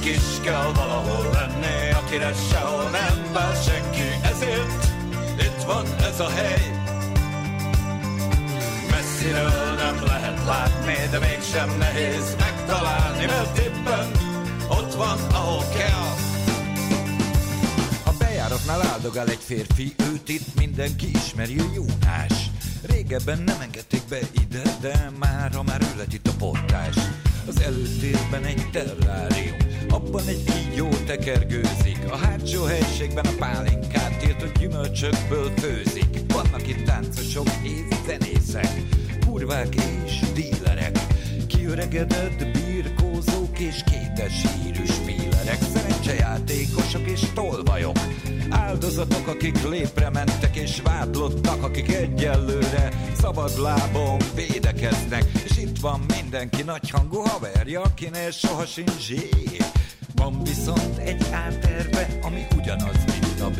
is kell valahol lenni, akire sehol nem vár senki. Ezért itt van ez a hely. Messziről nem lehet látni, de mégsem nehéz megtalálni, mert éppen ott van, ahol kell. A bejáratnál áldogál egy férfi, őt itt mindenki ismeri, a Jónás. Régebben nem engedték be ide, de mára már ő lett itt a portás. Az előtérben egy terrárium, abban egy kígyó tekergőzik. A hátsó helységben a pálinkát tiltott gyümölcsökből főzik. Vannak itt táncosok és zenészek, kurvák és dílerek, kiöregedett birkózók és kétes hírű spílerek, szerencsejátékosok és tolvajok, áldozatok, akik lépre mentek, és vádlottak, akik egyelőre szabadlábon védekeznek. És itt van mindenki nagyhangú haverja, akinél soha sincs zsé. Van viszont egy A-terve, ami ugyanaz, mint a B.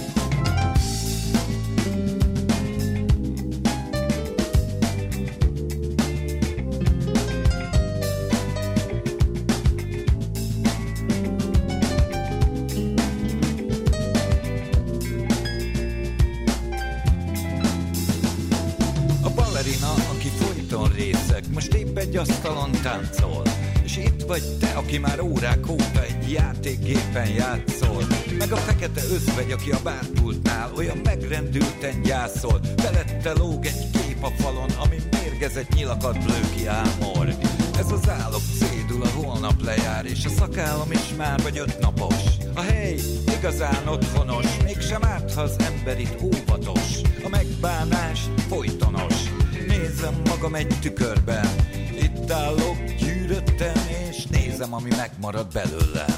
Aki folyton részeg, most épp egy asztalon táncol. És itt vagy te, aki már órák óta egy játékgépen játszol. Meg a fekete özvegy, aki a bárpultnál olyan megrendülten gyászol. Felette lóg egy kép a falon, ami mérgezett nyilakat lő ki ámor. Ez az állok cédula holnap lejár, és a szakállam is már vagy 5 napos. A hely igazán otthonos, mégsem árt, ha az ember itt óvatos. A megbánás folytonos. Nézem magam egy tükörben, itt állok gyűrötten, és nézem, ami megmarad belőlem.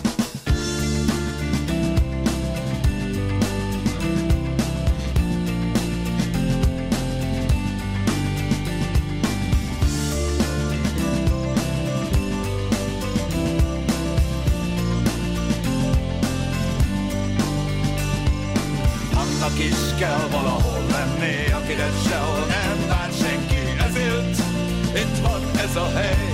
Annak is kell valahol lenni, akire sehol nem vár senki. Ezért itt van ez a hely.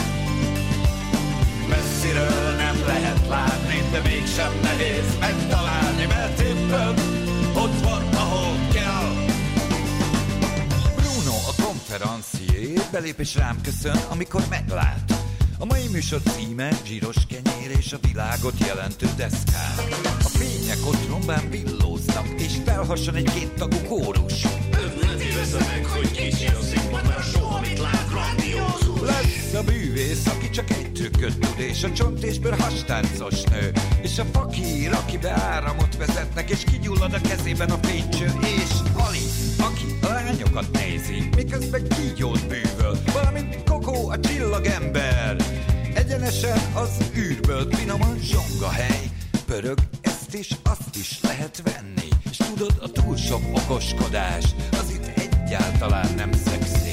Messziről nem lehet látni, de mégsem nehéz megtalálni, mert éppen ott van, ahol kell. Bruno, a konferencié, belép és rám köszön, amikor meglát. A mai műsor címe zsíros kenyér és a világot jelentő deszkák. A fények ott rombán villóznak, és felhasson egy 2 tagú kórus. Ne tévezze meg, hogy kicsi a színpadán, soha mit lát grandiózus. Lesz a bűvész, aki csak egy trükköt tud, és a csont és bőr hastáncos nő. És a fakír, akibe áramot vezetnek, és kigyullad a kezében a fénycső. És Ali, aki a lányokat nézi, miközben kígyót bűvöl. Valamint Kokó, a csillagember, egyenesen az űrből, finoman zsongahely. Pörög, ezt is, azt is lehet venni. És tudod, a túl sok okoskodás az itt egyáltalán nem szexi.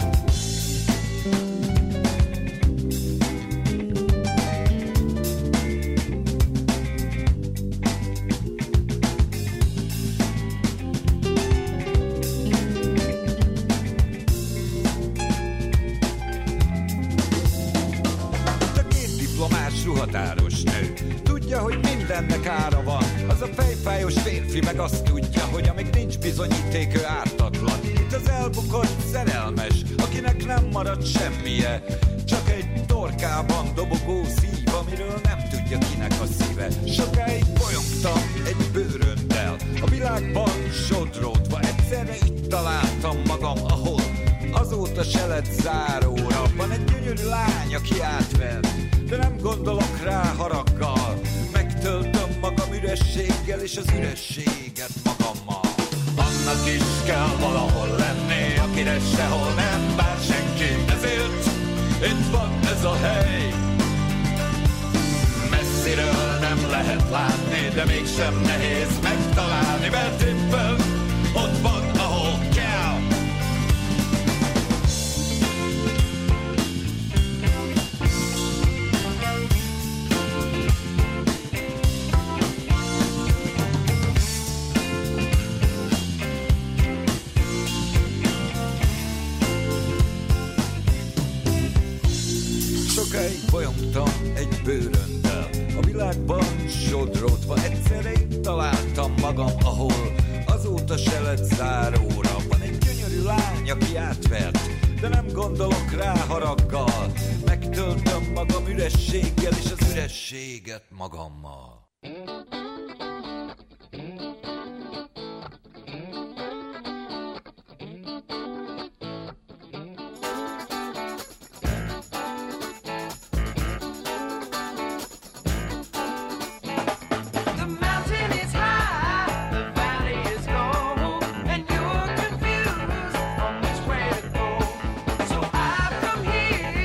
Ruhatáros nő tudja, hogy mindennek ára van. Az a fejfájos férfi meg azt tudja, hogy amíg nincs bizonyíték, ő ártatlan. Itt az elbukott szerelmes, akinek nem marad semmije, csak egy torkában dobogó szív, amiről nem tudja, kinek a szíve. Sokáig bolyongtam egy bőröndel, a világban sodródva. Egyszerre itt találtam magam, ahol azóta se lett záróra. Van egy gyönyörű lány, aki átvett, de nem gondolok rá haraggal. Megtöltöm magam ürességgel, és az ürességet magammal. Annak is kell valahol lenni, akire sehol nem vár senki. Ezért itt van ez a hely. Messziről nem lehet látni, de mégsem nehéz megtalálni, mert éppen ott van, ahol kell. Sokáig bolyongtam egy bőröndel, sodródva. Egyszerre itt találtam magam, ahol azóta se lett záróra. Van egy gyönyörű lány, aki átvert, de nem gondolok rá haraggal. Megtöltöm magam ürességgel, és az ürességet magammal.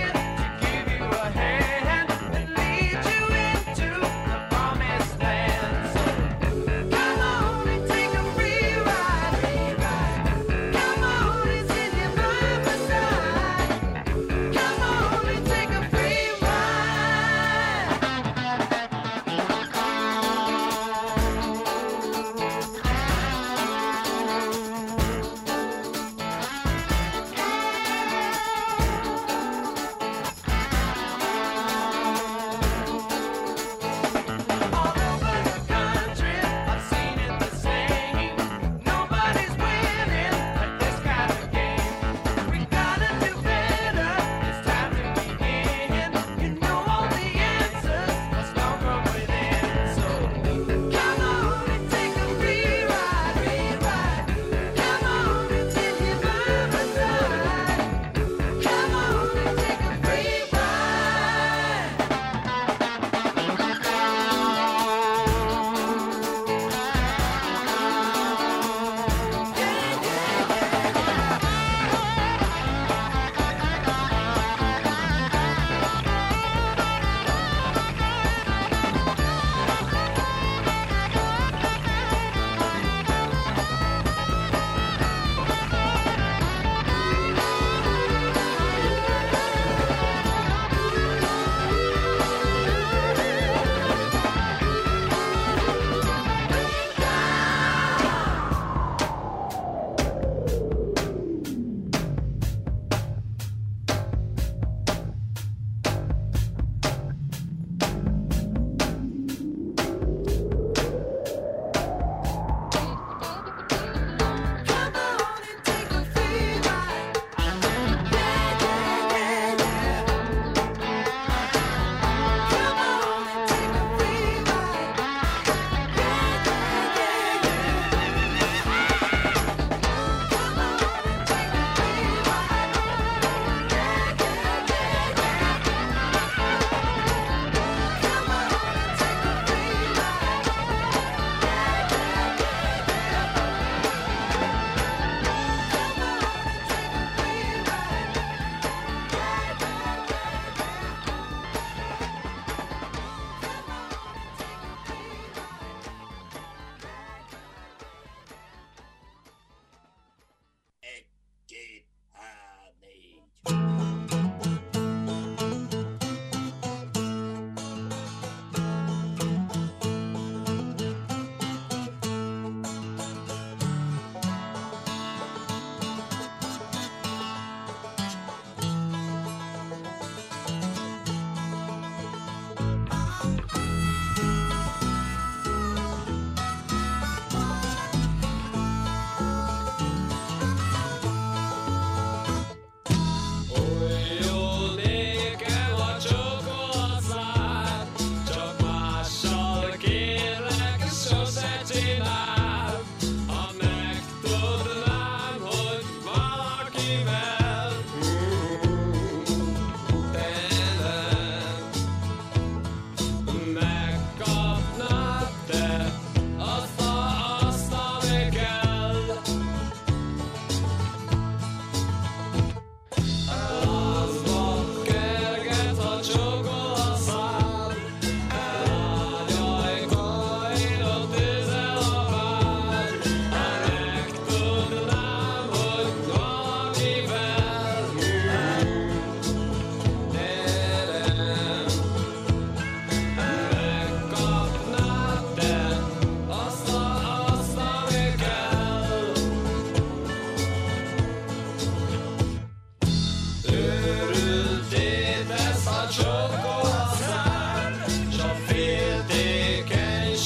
Promised land.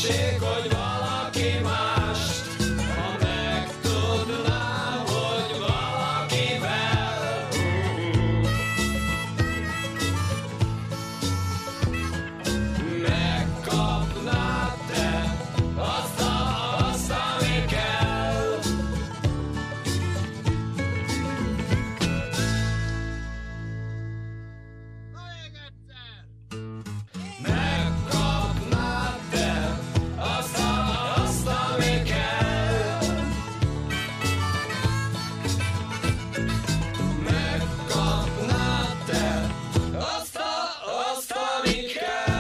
Tessék, hogy valaki mást, ha megtudnám, hogy valakivel. Megkapnád te azt, ami kell. Megkapnád te azt, ami kell. Megkapnád te azt, ami kell.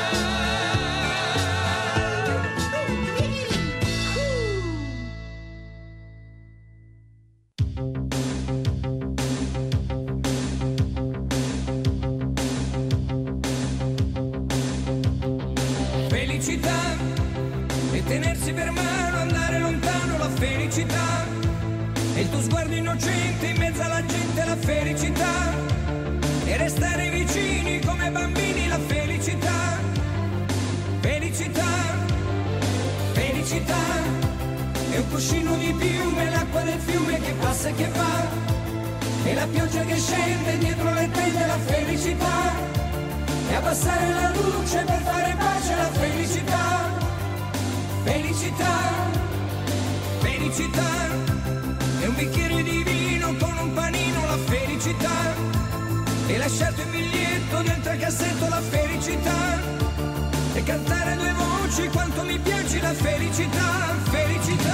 Felicità e tenersi per mano, andare lontano, la felicità e il tuo sguardo innocente in mezzo alla gente, la felicità e restare vicini come bambini, la felicità. Felicità, felicità è un cuscino di piume, l'acqua del fiume che passa e che va e la pioggia che scende dietro le tende, la felicità e abbassare la luce per fare pace, la felicità. Felicità, felicità è un bicchiere di vino con un panino, la felicità e lasciarti un biglietto dentro il cassetto, la felicità e cantare a due voci quanto mi piace, la felicità. Felicità,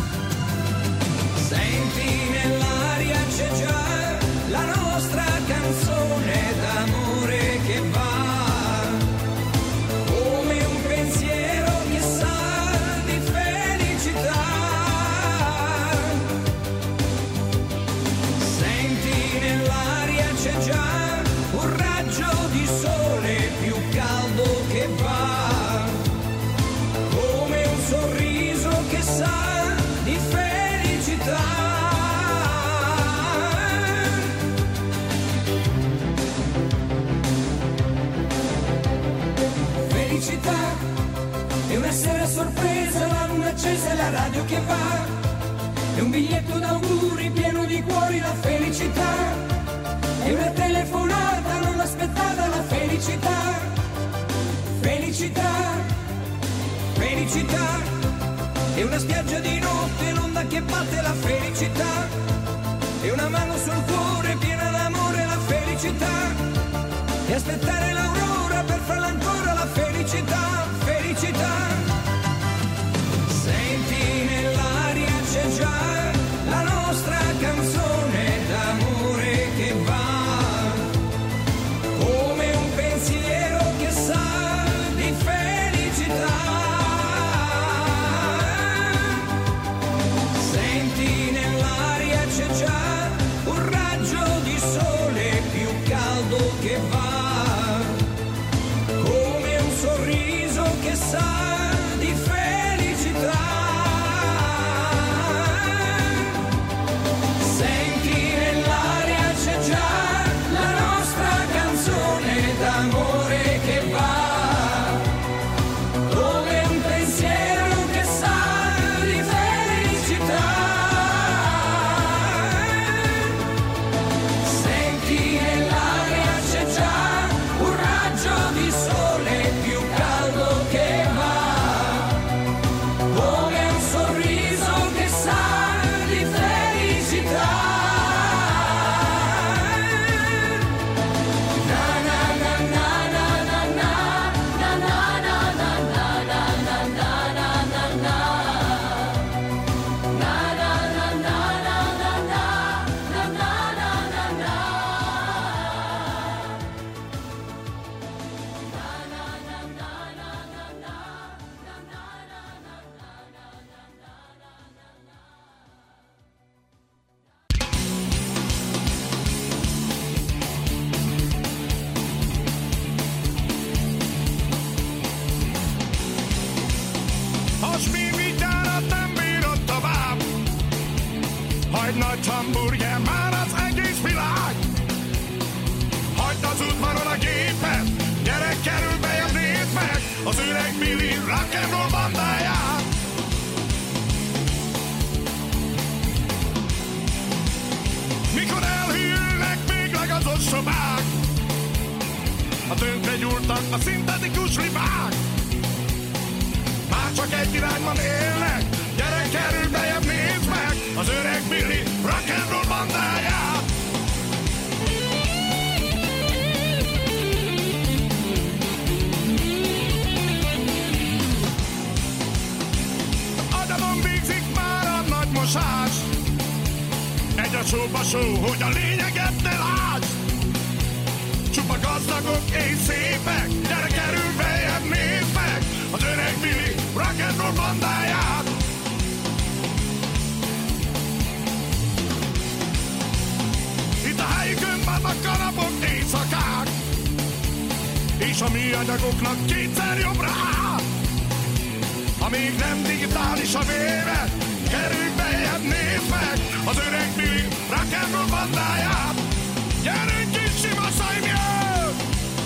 senti nell'aria c'è già la nostra canzone d'amore che va come un pensiero che sa di felicità. Senti nell'aria c'è già un raggio di sole più caldo che va come un sorriso che sa di felicità. Felicità è una sera sorpresa, la luna accesa e la radio che va, è un biglietto d'auguri pieno di cuori, la felicità è una telefonata non aspettata, la felicità. Felicità, felicità è una spiaggia di notte, l'onda che batte, la felicità è una mano sul cuore piena d'amore, la felicità e aspettare l'aurora per farla ancora, la felicità. Felicità, senti nell'aria c'è già la nostra canzone d'amore che va come un pensiero che sa di felicità. Senti nell'aria c'è già un raggio di sole più caldo che va come un sorriso che sa di felicità. Senti nell'aria c'è già la nostra canzone d'amore che va come un pensiero che sa di felicità. Senti nell'aria c'è già un raggio di sole più caldo che va come un sorriso che sa di felicità. Na na na na na na na na na na na na na na na na na. Na na na na na na na na na na Az mi vitárat nem bírott tovább. Hagyd nagy hamburger, már az egész világ. Hagyd az udvaron a gépet, gyerek kerül bejebb, nézd meg az öreg Billy rock'n'roll bandáját. Mikor elhűlnek végleg az ostobák, a tönkre gyúrtak a szintetikus libák, már csak egy irányban élnek, gyere kerül bejebb, nézd meg az öreg Billy rock'n'roll bandáját. Agyamon végzik már a nagy mosás, egy a sóba só, hogy a lényeget ne lásd. Csupa gazdagok és szépek, gyere kerül bejebb, nézd meg az öreg Billy rock'n'roll bandáját. Itt a helyükön vannak kanapok, éjszakák, és a műanyagoknak kétszer jobbra áll. Ha még nem digitális a véve, kerülj bejebb, nézd meg az öreg Billy rock'n'roll bandáját. Gyerünk kis sima szajmjön!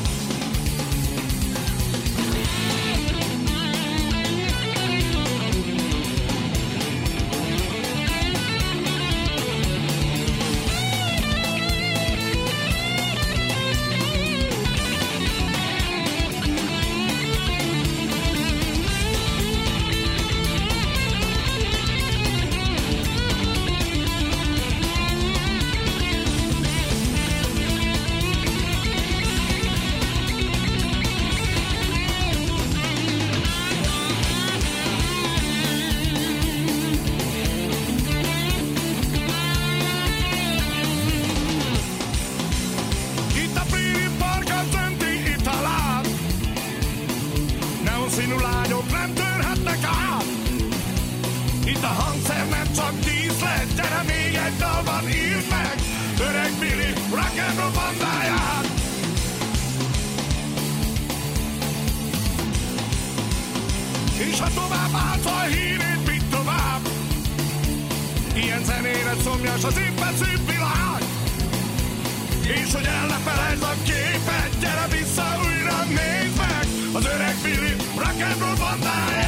És ha tovább állsz a hírét, mit tovább? Ilyen zenére szomjas az éppen szép világ. És hogy el ne felejtsd a képet, gyere vissza újra, nézd meg az öreg Billy rock'n'roll bandáját.